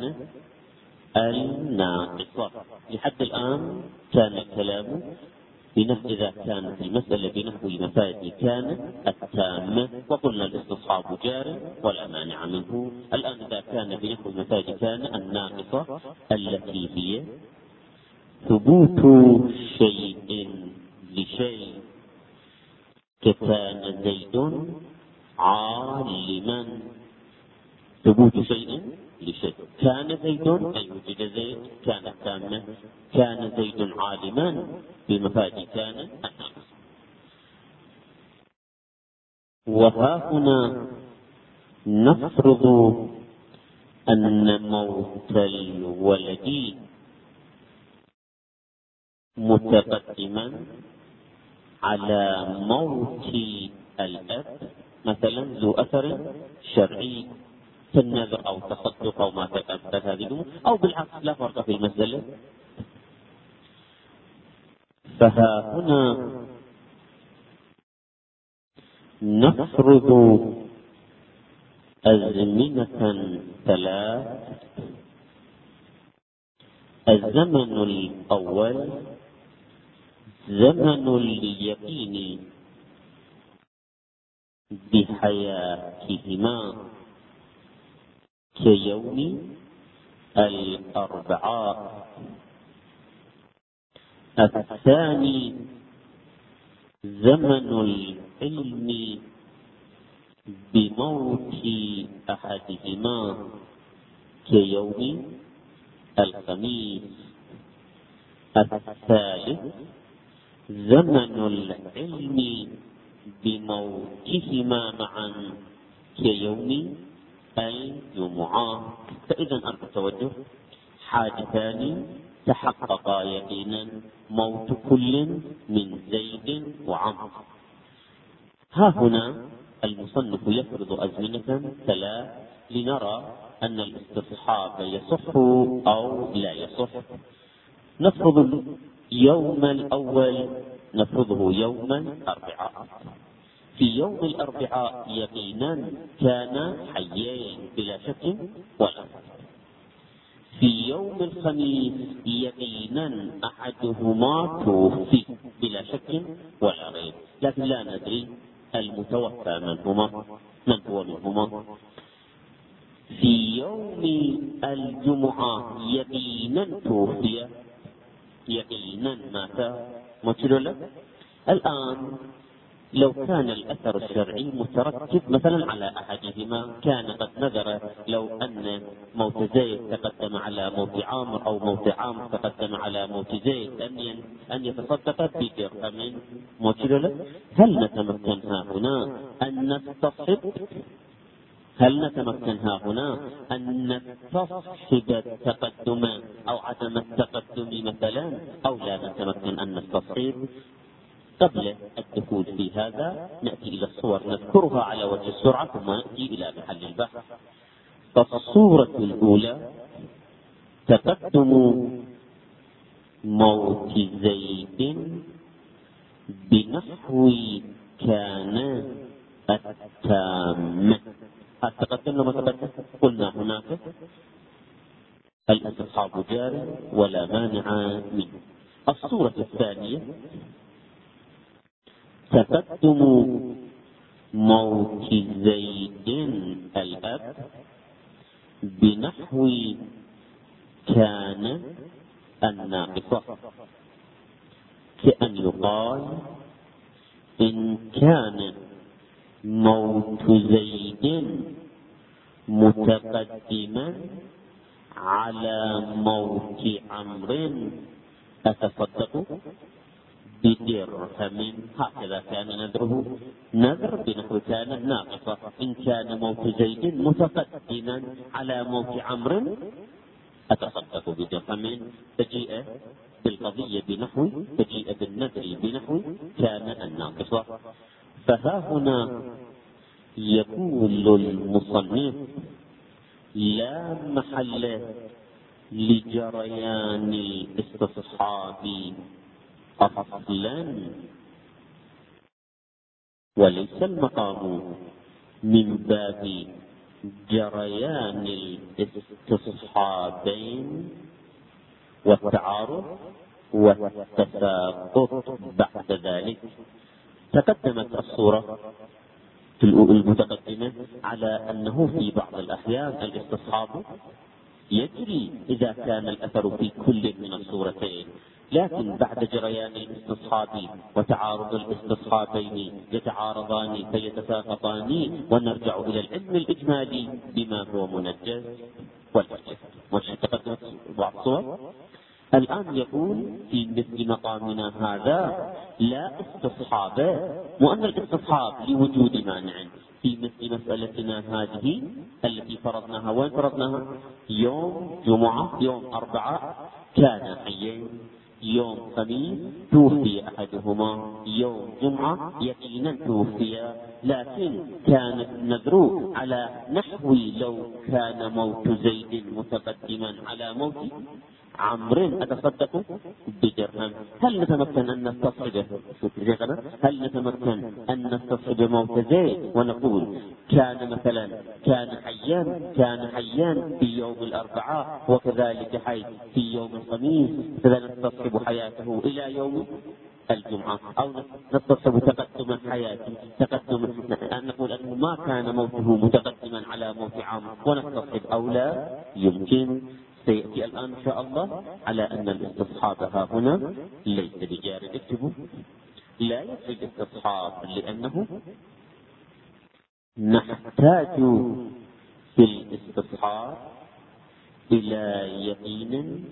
الناقصة. لحد الآن كان الكلام بنحو إذا كانت المسألة بنحو مفاد كان التامة، وقلنا الاستصحاب جار ولا مانع منه. الآن إذا كان بنحو مفاد كان الناقصة التي هي ثبوت شيء لشيء، ككان زيد عالما. ثبوت شيء لشيء، كان زيد أي وجد زيد كان تامة، كان زيد عالما بمفاد كان الناقص. وها هنا نفرض أن موت الولد متقدما على موت الأب مثلا ذو أثر شرعي كالنذر أو تصدق أو ما تأبد هذه، أو بالعكس لا فرق في المسألة. فها هنا نفرض أزمنة ثلاث. الزمن الأول زمن اليقين بحياتهما كيوم الأربعاء. الثاني زمن العلم بموت أحدهما كيوم الخميس. الثالث زمن العلم بموتهما معا كيوم الجمعة. فإذا أرجو التوجه، حادثان تحققا يقينا، موت كل من زيد وعمرو. ها هنا المصنف يفرض أزمنة ثلاث لنرى أن الاستصحاب يصح أو لا يصح. نفرض يوم الأول نفرضه يوم الأربعاء. في يوم الأربعاء يقينا كان حيين بلا شك ولا. في يوم الخميس يقينا أحدهما توفي بلا شك ولا ريب، لكن لا ندري المتوفى من هما من هو منهما. في يوم الجمعة يقينا توفي، يقينا مات متلولا. الآن لو كان الأثر الشرعي مترتب مثلا على أحدهما، كان قد نذر لو أن موت زيد تقدم على موت عامر أو موت عامر تقدم على موت زيد أن أن يتصدق بدرهم متلولا. هل نتمكن ها هنا أن نستصحب هل نتمكن ها هنا أن نستصحب التقدم أو عدم التقدم مثلا، أو لا نتمكن أن نستصحب؟ قبل الدخول في هذا نأتي إلى الصور نذكرها على وجه السرعة ثم نأتي إلى محل البحث. فالصورة الأولى تقدم موت زيد بنحو كان التام. التقدم لما تقدم قلنا هناك الاستصحاب جاري ولا مانع منه. الصورة الثانية تقدم موت زيد الأب بنحو كان الناقصة، كأن يقال إن كان موت زيد متقدما على موت عمرو أتصدق بدرهم. هكذا كان نذره، نذر بنحو كان الناقصة. إن كان موت زيد متقدما على موت عمرو أتصدق بدرهم، تجيء بالقضية بنحو تجيء بالنذر بنحو كان الناقصة. فها هنا يقول المصنف لا محل لجريان الاستصحاب أصلا، وليس المقام من باب جريان الاستصحابين والتعارض والتساقط بعد ذلك. تقدمت الصورة المتقدمة على أنه في بعض الأحيان الاستصحاب يجري إذا كان الأثر في كل من الصورتين، لكن بعد جريان الاستصحاب وتعارض الاستصحابين يتعارضان فيتساقطان، ونرجع إلى العلم الإجمالي بما هو منجز والمرجح. وتقدمت بعض الصور. الآن يقول في مثل مقامنا هذا لا استصحاب، وأن الاستصحاب لوجود مانع. في مثل مسألتنا هذه التي فرضناها، وين فرضناها؟ يوم جمعة، يوم أربعة كان حيين، يوم خميس توفي أحدهما، يوم جمعة يقينا توفي، لكن كان النذر على نحو لو كان موت زيد متقدما على موت عمرو أتصدق بدرهم. هل نتمكن أن نستصحبه؟ هل نتمكن أن نستصحب موت زيد ونقول كان مثلا كان حيا كان حيا في يوم الأربعاء وكذلك حي في يوم الخميس، فنستصحب حياته إلى يوم الجمعة، أو نستصحب تقدم حياته تقدم أن نقول أنه ما كان موته متقدما على موت عمرو ونستصحب، أو لا يمكن. سيأتي الآن إن شاء الله على أن الاستصحاب ها هنا ليس بجار. اكتبوا لا يجري الاستصحاب، لأنه نحتاج في الاستصحاب إلى يقين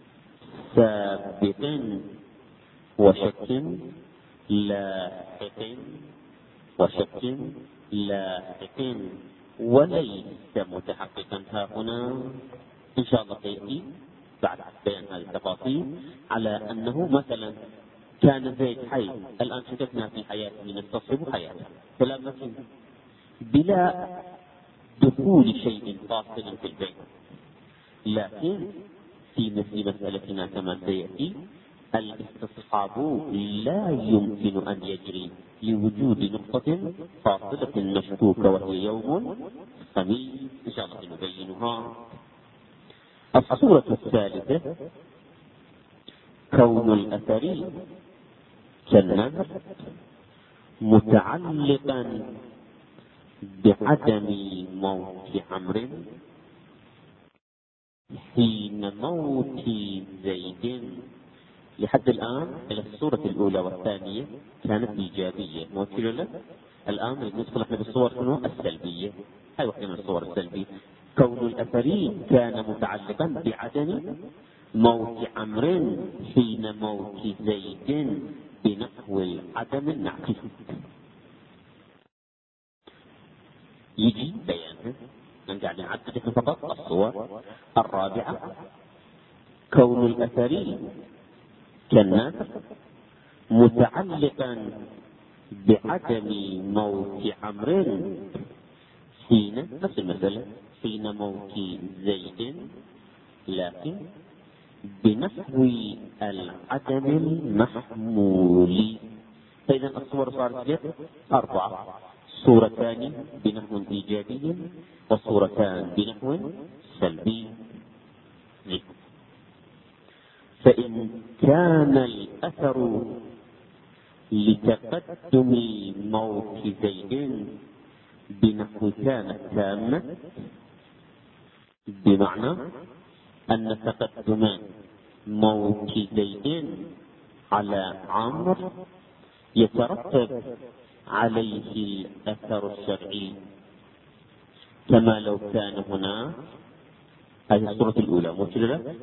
سابق وشك لاحق وشك لاحق وليس متحققا ها هنا. إن شاء الله سيأتي بعد بيان هذه التفاصيل على أنه مثلا كان زيد حي، الآن شككنا في حياته نستصحب حياته فلا مثل بلا دخول شيء فاصل في البيت. لكن في مثل مسألتنا كما سيأتي الاستصحاب لا يمكن أن يجري لوجود نقطة فاصلة مشكوكة وهي يوم خميس. إن شاء الله نبينها. الصورة الثالثة كون الأثر كالنذر متعلقا بعدم موت عمرو حين موت زيد. لحد الآن إلى الصورة الأولى والثانية كانت إيجابية، موت له. الآن ندخل احنا بالصور السلبية. هاي واحدة من الصور السلبية. كون الأثر كان متعلقا بعدم موت عمرو حين موت زيد بنحو العدم النعكس. يجي بيانها من قاعد نعدد فقط الصور. الرابعة كون الأثر كالنذر متعلقا بعدم موت عمرو حين نفس المسألة حين موت زيد، لكن بنحو العدم المحمول. فإذا الصور صارت أربعة: صورتان بنحو إيجابي وصورتان بنحو سلبي. فإن كان الأثر لتقدم موت زيد بنحو كانت تامة، بمعنى أن تقدم موت زيد على عمرو يترتب عليه الأثر الشرعي كما لو كان هنا. هذه الصورة الأولى.